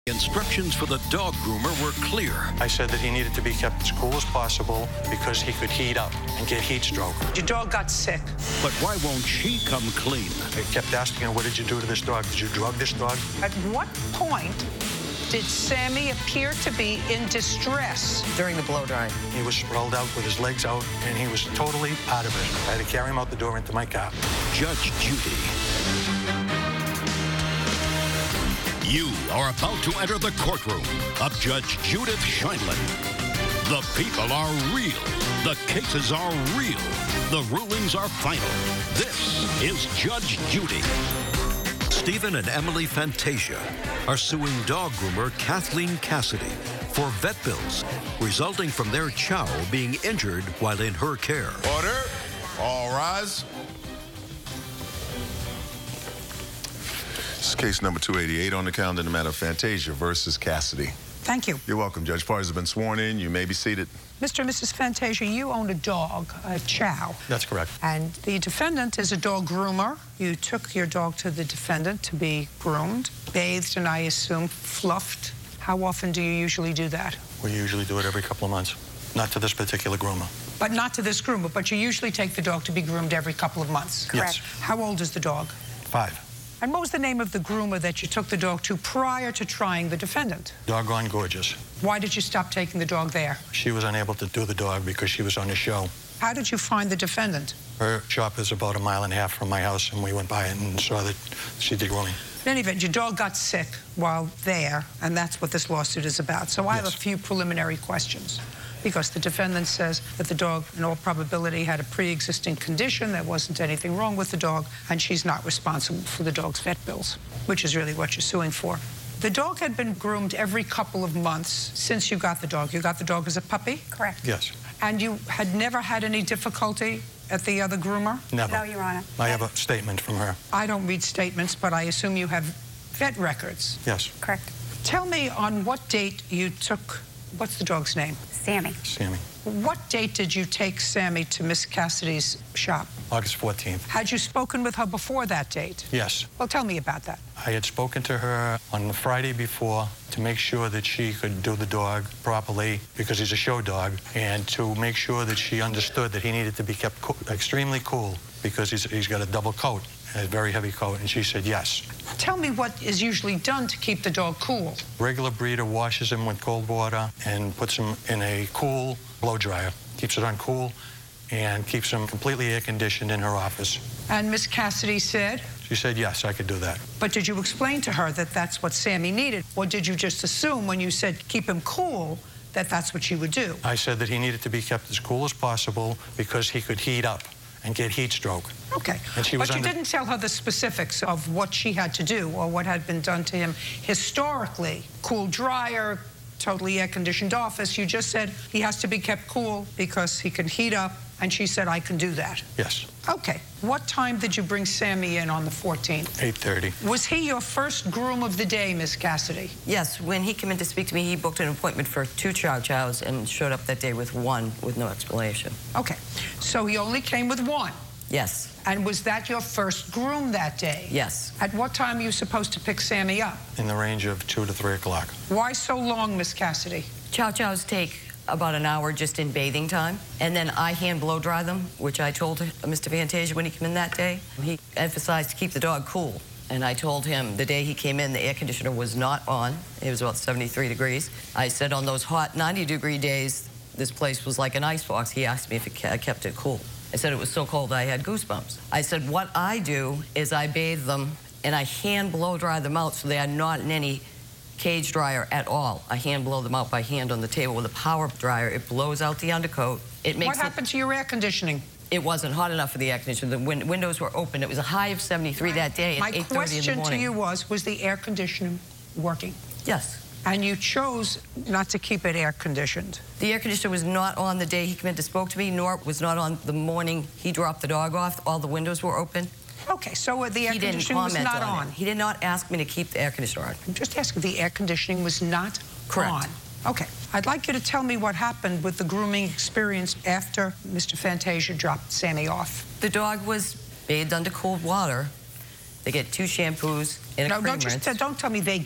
Instructions for the dog groomer were clear. I said that he needed to be kept as cool as possible because he could heat up and get heat stroke. Your dog got sick. But why won't she come clean? I kept asking her, what did you do to this dog? Did you drug this dog? At what point did Sammy appear to be in distress? During the blow drying. He was sprawled out with his legs out, and he was totally out of it. I had to carry him out the door into my car. Judge Judy. You are about to enter the courtroom of Judge Judith Sheindlin. The people are real. The cases are real. The rulings are final. This is Judge Judy. Stephen and Emily Fantasia are suing dog groomer Kathleen Cassidy for vet bills resulting from their chow being injured while in her care. Order. All rise. This is case number 288 on the calendar in the matter of Fantasia versus Cassidy. Thank you. You're welcome, Judge. Parties have been sworn in. You may be seated. Mr. and Mrs. Fantasia, you own a dog, a chow. That's correct. And the defendant is a dog groomer. You took your dog to the defendant to be groomed, bathed, and I assume fluffed. How often do you usually do that? We usually do it every couple of months. Not to this particular groomer. But not to this groomer, but you usually take the dog to be groomed every couple of months. Correct. Yes. How old is the dog? 5. And what was the name of the groomer that you took the dog to prior to trying the defendant? Doggone Gorgeous. Why did you stop taking the dog there? She was unable to do the dog because she was on the show. How did you find the defendant? Her shop is about 1.5 miles from my house, and we went by it and saw that she did grooming. In any event, your dog got sick while there, and that's what this lawsuit is about. So I have a few preliminary questions. Because the defendant says that the dog, in all probability, had a pre-existing condition, there wasn't anything wrong with the dog, and she's not responsible for the dog's vet bills, which is really what you're suing for. The dog had been groomed every couple of months since you got the dog. You got the dog as a puppy? Correct. Yes. And you had never had any difficulty at the other groomer? Never. No, Your Honor. I have a statement from her. I don't read statements, but I assume you have vet records. Yes. Correct. Tell me on what date you took, what's the dog's name? Sammy. Sammy. What date did you take Sammy to Miss Cassidy's shop? August 14th. Had you spoken with her before that date? Yes. Well, tell me about that. I had spoken to her on the Friday before to make sure that she could do the dog properly because he's a show dog, and to make sure that she understood that he needed to be kept extremely cool because he's got a double coat, a very heavy coat, and she said yes. Tell me what is usually done to keep the dog cool. Regular breeder washes him with cold water and puts him in a cool blow dryer, keeps it on cool, and keeps him completely air conditioned in her office. And Miss Cassidy said? She said, yes, I could do that. But did you explain to her that that's what Sammy needed? Or did you just assume when you said keep him cool that that's what she would do? I said that he needed to be kept as cool as possible because he could heat up and get heat stroke. Okay, and she was but you didn't tell her the specifics of what she had to do or what had been done to him historically. Cool dryer, totally air-conditioned office. You just said he has to be kept cool because he can heat up, and she said, I can do that. Yes. Okay, what time did you bring Sammy in on the 14th? 8:30. Was he your first groom of the day, Miss Cassidy? Yes, when he came in to speak to me, he booked an appointment for 2 chow chows and showed up that day with 1 with no explanation. Okay, so he only came with 1? Yes. And was that your first groom that day? Yes. At what time are you supposed to pick Sammy up? In the range of 2 to 3 o'clock. Why so long, Miss Cassidy? Chow chows take about an hour just in bathing time, and then I hand blow dry them, which I told Mr. Fantasia when he came in that day. He emphasized to keep the dog cool, and I told him the day he came in, the air conditioner was not on. It was about 73 degrees. I said on those hot 90-degree days, this place was like an icebox. He asked me if I kept it cool. I said it was so cold I had goosebumps. I said what I do is I bathe them and I hand blow dry them out so they are not in any cage dryer at all. I hand blow them out by hand on the table with a power dryer. It blows out the undercoat. It makes What happened to your air conditioning? It wasn't hot enough for the air conditioner. The windows were open. It was a high of 73 that day at 8:30 in the morning. My question to you was the air conditioning working? Yes. And you chose not to keep it air conditioned. The air conditioner was not on the day he came in to spoke to me, nor was not on the morning he dropped the dog off. All the windows were open. Okay, so the air conditioning was not on. He did not ask me to keep the air conditioner on. I'm just asking, the air conditioning was not Correct. on. Okay, I'd like you to tell me what happened with the grooming experience after Mr. Fantasia dropped Sammy off. The dog was bathed under cold water. They get 2 shampoos and a cream rinse. Don't tell me they get.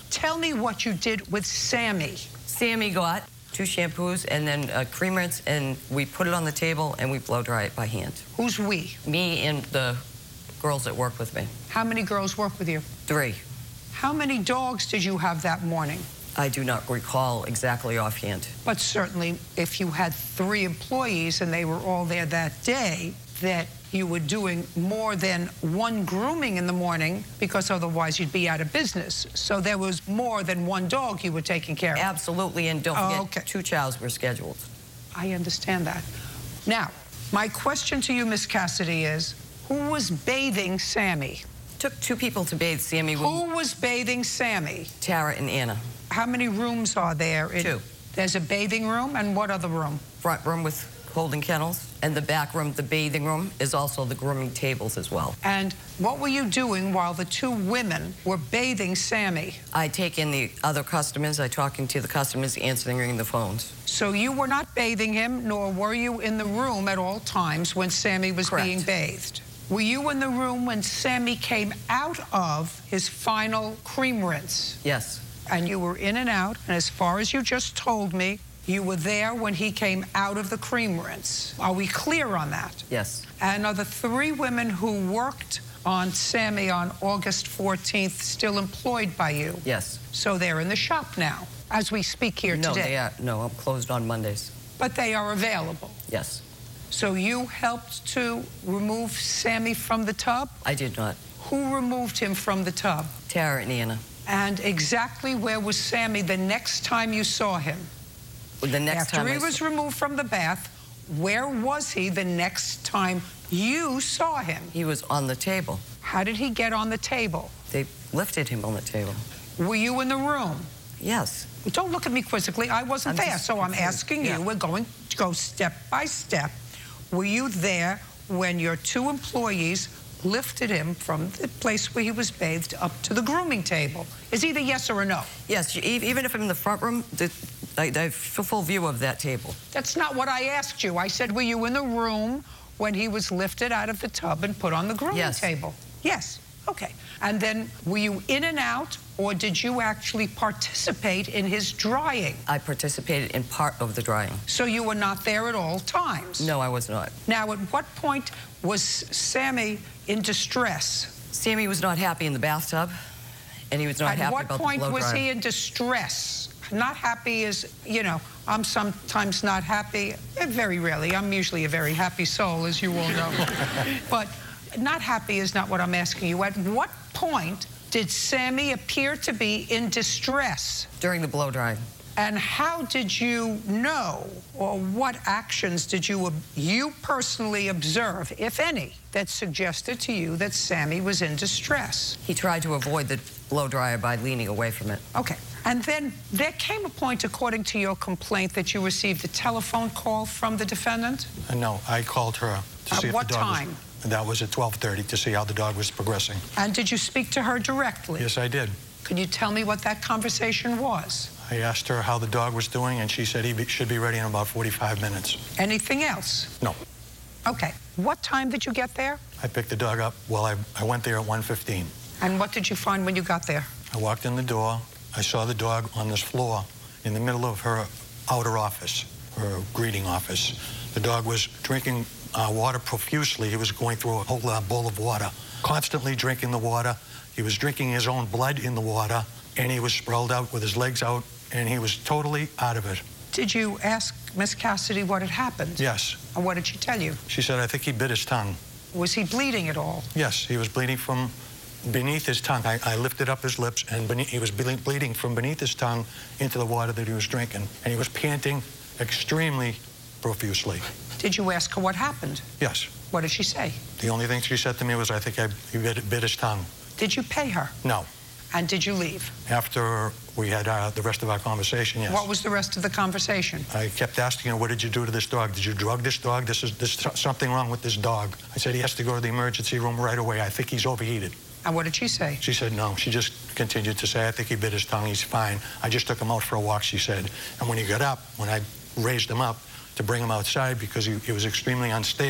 Tell me what you did with Sammy. Sammy got 2 shampoos and then a cream rinse, and we put it on the table and we blow dry it by hand. Who's we? Me and the girls that work with me. How many girls work with you? 3. How many dogs did you have that morning? I do not recall exactly offhand. But certainly, if you had 3 employees and they were all there that day, that you were doing more than 1 grooming in the morning, because otherwise you'd be out of business. So there was more than 1 dog you were taking care of. Absolutely, and don't forget, 2 chows were scheduled. I understand that. Now, my question to you, Miss Cassidy, is who was bathing Sammy? Took 2 people to bathe Sammy. Who was bathing Sammy? Tara and Anna. How many rooms are there? 2. There's a bathing room, and what other room? Front room with holding kennels, and the back room, the bathing room, is also the grooming tables as well. And what were you doing while the 2 women were bathing Sammy? I take in the other customers, I talking to the customers, answering the phones. So you were not bathing him, nor were you in the room at all times when Sammy was Correct. being bathed? Were you in the room when Sammy came out of his final cream rinse? Yes. And you were in and out, and as far as you just told me, you were there when he came out of the cream rinse. Are we clear on that? Yes. And are the 3 women who worked on Sammy on August 14th still employed by you? Yes. So they're in the shop now, as we speak here No, today? they are. No, I'm closed on Mondays. But they are available? Yes. So you helped to remove Sammy from the tub? I did not. Who removed him from the tub? Tara and Anna. And exactly where was Sammy the next time you saw him? The next time After he was removed from the bath, where was he the next time you saw him? He was on the table. How did he get on the table? They lifted him on the table. Were you in the room? Yes. Don't look at me quizzically. I wasn't I'm there, just so I'm confused. asking Yeah. you. We're going to go step by step. Were you there when your 2 employees lifted him from the place where he was bathed up to the grooming table? Is either yes or a no? Yes, even if I'm in the front room, I have a full view of that table. That's not what I asked you. I said, were you in the room when he was lifted out of the tub and put on the grooming Yes. table? Yes. Okay. And then were you in and out, or did you actually participate in his drying? I participated in part of the drying. So you were not there at all times? No, I was not. Now, at what point was Sammy in distress? Sammy was not happy in the bathtub, and he was not At happy what about the point blow was dryer. he in distress? Not happy is, you know, I'm sometimes not happy. Very rarely. I'm usually a very happy soul, as you all know. But not happy is not what I'm asking you. At what point did Sammy appear to be in distress? During the blow drying. And how did you know, or what actions did you personally observe, if any, that suggested to you that Sammy was in distress? He tried to avoid the blow dryer by leaning away from it. Okay. And then there came a point, according to your complaint, that you received a telephone call from the defendant? No, I called her to see if what the dog time? That was at 12:30 to see how the dog was progressing. And did you speak to her directly? Yes, I did. Could you tell me what that conversation was? I asked her how the dog was doing, and she said he should be ready in about 45 minutes. Anything else? No. Okay. What time did you get there? I picked the dog up. Well, I went there at 1:15. And what did you find when you got there? I walked in the door. I saw the dog on this floor in the middle of her outer office, her greeting office. The dog was drinking water profusely. He was going through a whole bowl of water, constantly drinking the water. He was drinking his own blood in the water, and he was sprawled out with his legs out, and he was totally out of it. Did you ask Miss Cassidy what had happened? Yes. And what did she tell you? She said, I think he bit his tongue. Was he bleeding at all? Yes, he was bleeding from beneath his tongue. I lifted up his lips, and he was bleeding from beneath his tongue into the water that he was drinking. And he was panting extremely profusely. Did you ask her what happened? Yes. What did she say? The only thing she said to me was, I think he bit his tongue. Did you pay her? No. And did you leave? After we had the rest of our conversation, yes. What was the rest of the conversation? I kept asking her, what did you do to this dog? Did you drug this dog? There's something wrong with this dog. I said, he has to go to the emergency room right away. I think he's overheated. And what did she say? She said no. She just continued to say, I think he bit his tongue. He's fine. I just took him out for a walk, she said. And when he got up, when I raised him up to bring him outside because he was extremely unstable,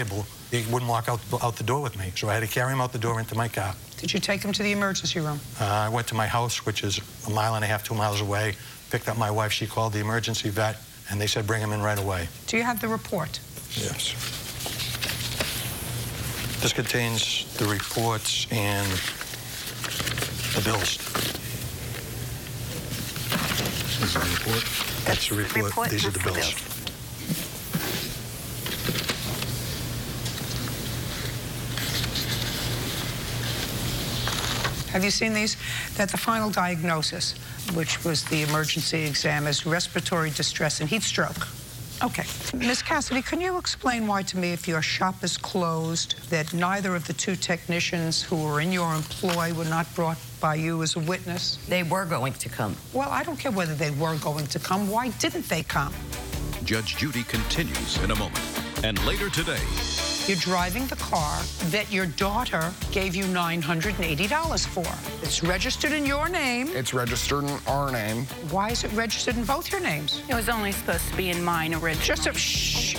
He wouldn't walk out the door with me, so I had to carry him out the door into my car. Did you take him to the emergency room? I went to my house, which is 1.5 miles, 2 miles away, picked up my wife. She called the emergency vet, and they said bring him in right away. Do you have the report? Yes. This contains the reports and the bills. This is the report? That's the report. These are the bills. Have you seen these? That the final diagnosis, which was the emergency exam, is respiratory distress and heat stroke. Okay. Ms. Cassidy, can you explain why to me, if your shop is closed, that neither of the two technicians who were in your employ were not brought by you as a witness? They were going to come. Well, I don't care whether they were going to come. Why didn't they come? Judge Judy continues in a moment. And later today, You're driving the car that your daughter gave you $980 for. It's registered in your name. It's registered in our name. Why is it registered in both your names? It was only supposed to be in mine originally. Just a shh.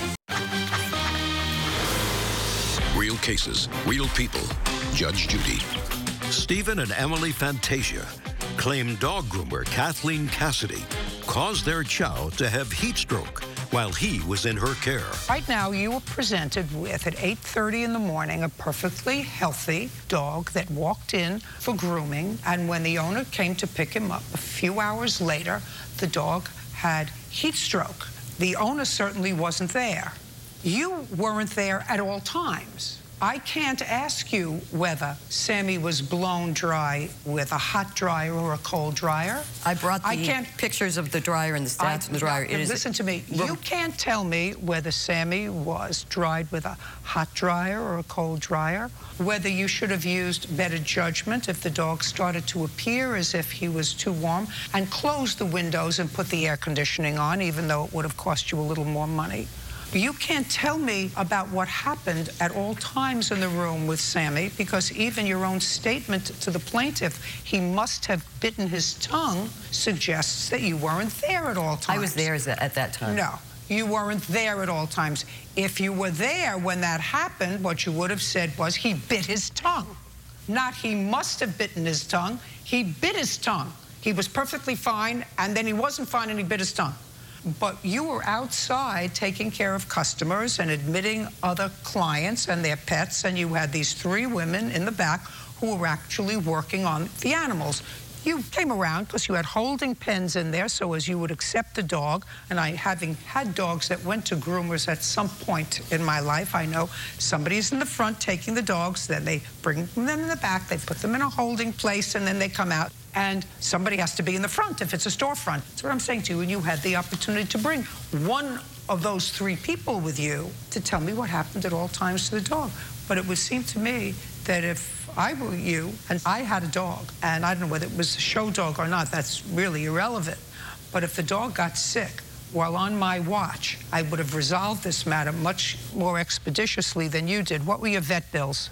real cases, real people. Judge Judy. Stephen and Emily Fantasia claim dog groomer Kathleen Cassidy caused their chow to have heat stroke while he was in her care. Right now, you were presented with, at 8:30 in the morning, a perfectly healthy dog that walked in for grooming, and when the owner came to pick him up a few hours later, the dog had heat stroke. The owner certainly wasn't there. You weren't there at all times. I can't ask you whether Sammy was blown dry with a hot dryer or a cold dryer. I brought the pictures of the dryer and the stats of the dryer. Listen to me. You can't tell me whether Sammy was dried with a hot dryer or a cold dryer, whether you should have used better judgment if the dog started to appear as if he was too warm, and closed the windows and put the air conditioning on, even though it would have cost you a little more money. You can't tell me about what happened at all times in the room with Sammy, because even your own statement to the plaintiff, he must have bitten his tongue, suggests that you weren't there at all times. I was there at that time. No, you weren't there at all times. If you were there when that happened, what you would have said was he bit his tongue. Not he must have bitten his tongue, he bit his tongue. He was perfectly fine, and then he wasn't fine and he bit his tongue. But you were outside taking care of customers and admitting other clients and their pets, and you had these 3 women in the back who were actually working on the animals. You came around because you had holding pens in there so as you would accept the dog, and I, having had dogs that went to groomers at some point in my life, I know somebody's in the front taking the dogs, then they bring them in the back, they put them in a holding place, and then they come out. And somebody has to be in the front if it's a storefront. That's what I'm saying to you. And you had the opportunity to bring one of those 3 people with you to tell me what happened at all times to the dog. But it would seem to me that if I were you and I had a dog, and I don't know whether it was a show dog or not, that's really irrelevant. But if the dog got sick while on my watch, I would have resolved this matter much more expeditiously than you did. What were your vet bills?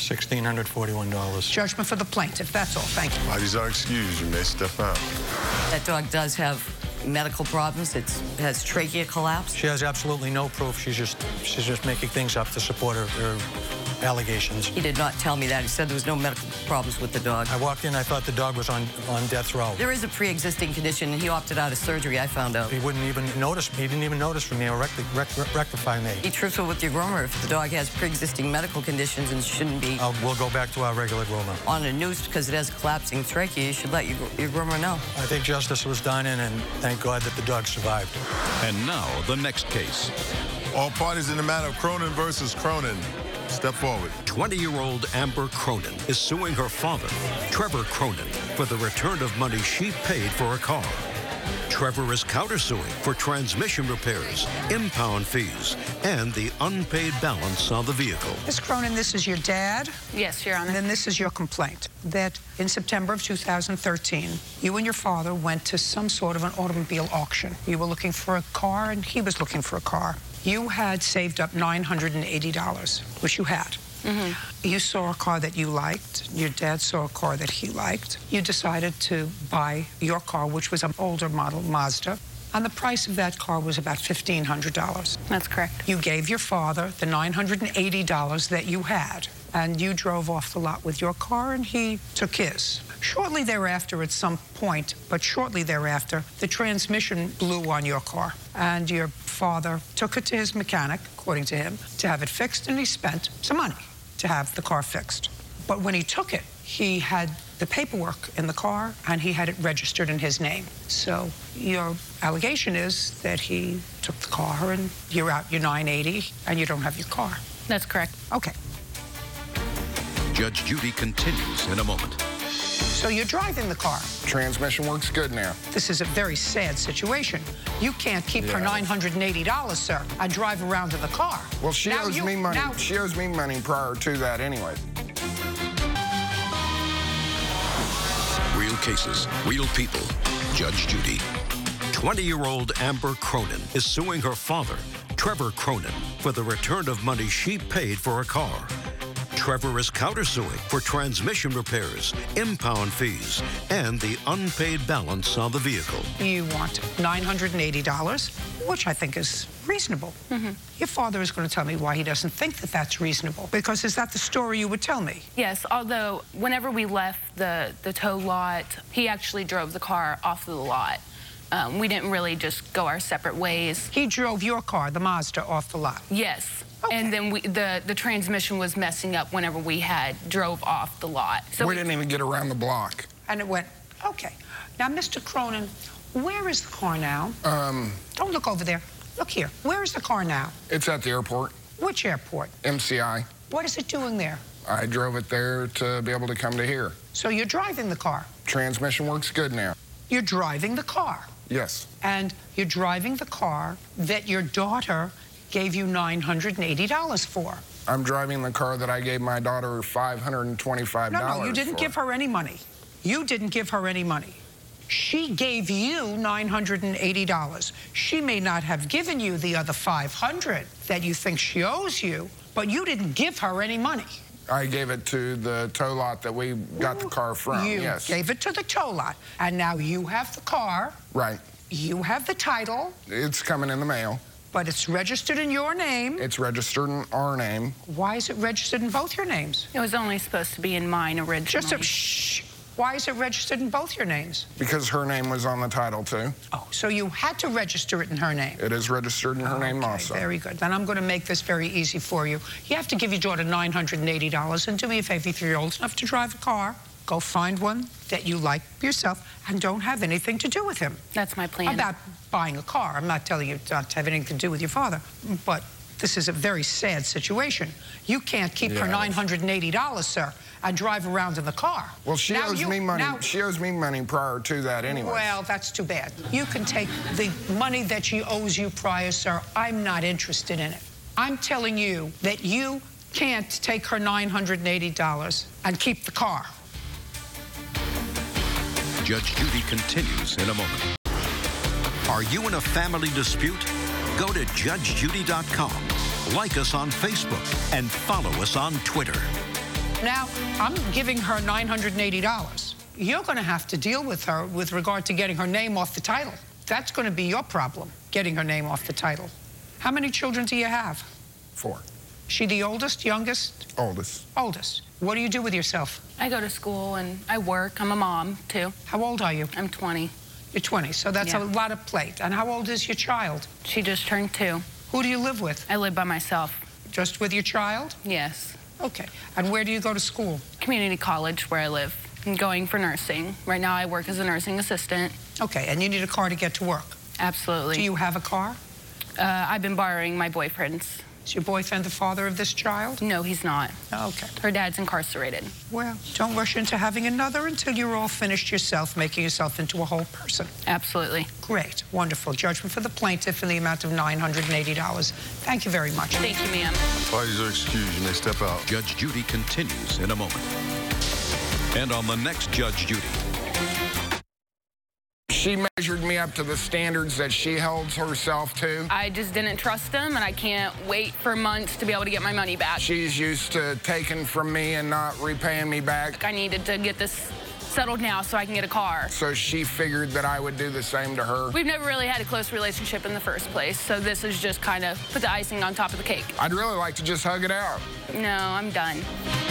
$1,641. Judgment for the plaintiff. That's all. Thank you. Parties are excused. You may step out. That dog does have medical problems. It has trachea collapse. She has absolutely no proof. She's just making things up to support her allegations. He did not tell me that. He said there was no medical problems with the dog. I walked in, I thought the dog was on death row. There is a pre-existing condition, and he opted out of surgery, I found out. He wouldn't even notice me. He didn't even notice me or rectify me. Be truthful with your groomer. If the dog has pre-existing medical conditions and shouldn't be we'll go back to our regular groomer. On the news because it has collapsing trachea, you should let your groomer know. I think justice was done, and thank God that the dog survived. And now, the next case. All parties in the matter of Cronin versus Cronin. Step forward. 20-year-old Amber Cronin is suing her father, Trevor Cronin, for the return of money she paid for a car. Trevor is countersuing for transmission repairs, impound fees, and the unpaid balance on the vehicle. Ms. Cronin, this is your dad? Yes, Your Honor. And then this is your complaint, that in September of 2013, you and your father went to some sort of an automobile auction. You were looking for a car, and he was looking for a car. You had saved up $980, which you had. Mm-hmm. You saw a car that you liked. Your dad saw a car that he liked. You decided to buy your car, which was an older model Mazda. And the price of that car was about $1,500. That's correct. You gave your father the $980 that you had, and you drove off the lot with your car, and he took his. Shortly thereafter, at some point, but shortly thereafter, the transmission blew on your car, and your father took it to his mechanic, according to him, to have it fixed, and he spent some money to have the car fixed. But when he took it, he had the paperwork in the car, and he had it registered in his name. So your allegation is that he took the car, and you're out your $980, and you don't have your car. That's correct. Okay. Judge Judy continues in a moment. So you're driving the car. Transmission works good now. This is a very sad situation. You can't keep her $980, sir, and drive around in the car. Well, she owes me money. She owes me money prior to that anyway. Real cases, real people. Judge Judy. 20-year-old Amber Cronin is suing her father, Trevor Cronin, for the return of money she paid for a car. Trevor is countersuing for transmission repairs, impound fees, and the unpaid balance on the vehicle. You want $980, which I think is reasonable. Your father is going to tell me why he doesn't think that that's reasonable, because is that the story you would tell me? Yes, although whenever we left the tow lot, he actually drove the car off of the lot. We didn't really just go our separate ways. He drove your car, the Mazda, off the lot? Yes. Okay. And then the transmission was messing up whenever we drove off the lot. So we didn't even get around the block. And it went, okay. Now, Mr. Cronin, where is the car now? Don't look over there. Look here. Where is the car now? It's at the airport. Which airport? MCI. What is it doing there? I drove it there to be able to come to here. So you're driving the car? Transmission works good now. You're driving the car? Yes. And you're driving the car that your daughter gave you $980 for. I'm driving the car that I gave my daughter $525 No, you didn't give her any money. You didn't give her any money. She gave you $980. She may not have given you the other $500 that you think she owes you, but you didn't give her any money. I gave it to the tow lot that we got the car from, You yes. gave it to the tow lot, and now you have the car. Right. You have the title. It's coming in the mail. But it's registered in your name. It's registered in our name. Why is it registered in both your names? it was only supposed to be in mine originally. Just a shh. Why is it registered in both your names? Because her name was on the title, too. Oh, so you had to register it in her name. It is registered in her name also. Very good. Then I'm going to make this very easy for you. You have to give your daughter $980, and do me a favor, if you're old enough to drive a car, go find one that you like yourself and don't have anything to do with him. That's my plan. About buying a car. I'm not telling you not to have anything to do with your father, but this is a very sad situation. You can't keep her $980, sir, and drive around in the car. Well, she owes me money. She owes me money prior to that anyway. Well, that's too bad. You can take the money that she owes you prior, sir. I'm not interested in it. I'm telling you that you can't take her $980 and keep the car. Judge Judy continues in a moment. Are you in a family dispute? Go to judgejudy.com, like us on Facebook, and follow us on Twitter. Now, I'm giving her $980. You're going to have to deal with her with regard to getting her name off the title. That's going to be your problem, getting her name off the title. How many children do you have? 4. She the oldest, youngest? Oldest. Oldest. What do you do with yourself? I go to school and I work. I'm a mom, too. How old are you? I'm 20. You're 20, so that's a lot of plate. And how old is your child? She just turned 2. Who do you live with? I live by myself. Just with your child? Yes. Okay. And where do you go to school? Community college where I live. I'm going for nursing. Right now I work as a nursing assistant. Okay, and you need a car to get to work? Absolutely. Do you have a car? I've been borrowing my boyfriend's. Is your boyfriend the father of this child? No, he's not. Okay. Her dad's incarcerated. Well, don't rush into having another until you're all finished yourself, making yourself into a whole person. Absolutely. Great. Wonderful. Judgment for the plaintiff in the amount of $980. Thank you very much. Thank you, ma'am. Parties are excused. You may step out. Judge Judy continues in a moment. And on the next Judge Judy. She measured me up to the standards that she holds herself to. I just didn't trust him, and I can't wait for months to be able to get my money back. She's used to taking from me and not repaying me back. I needed to get this settled now so I can get a car. So she figured that I would do the same to her. We've never really had a close relationship in the first place, so this is just kind of put the icing on top of the cake. I'd really like to just hug it out. No, I'm done.